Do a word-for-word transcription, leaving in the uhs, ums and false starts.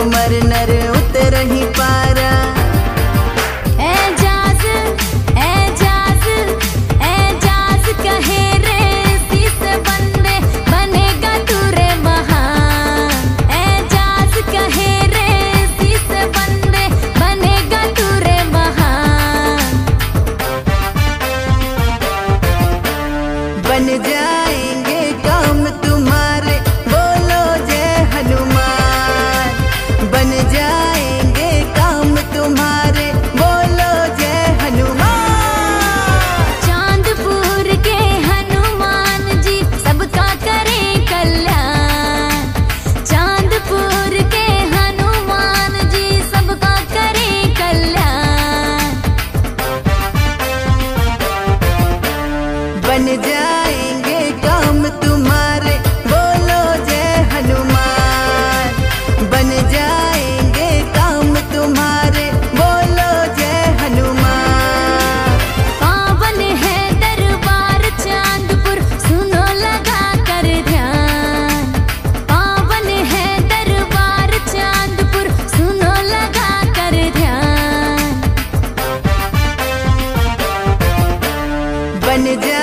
हनुमर नर उतर ही पारा। एजाज एजाज एजाज कहे रे शीस बंदे बनेगा तू रे महान। एजाज कहे रे शीस बंदे बनेगा तू रे महान। बन जाएंगे काम तुम्हारे बोलो जय हनुमान। बन जाएंगे काम तुम्हारे बोलो जय हनुमान। चांदपुर के हनुमान जी सबका करें कल्याण। चांदपुर के हनुमान जी सबका करें कल्याण। बन जाएंगे काम तुम्हारे बोलो जय हनुमान। बन जाएंगे काम तुम्हारे बोलो जय हनुमान। पावन है दरबार चांदपुर सुनो लगा कर ध्यान। पावन है दरबार चांदपुर सुनो लगा कर ध्यान। बन जा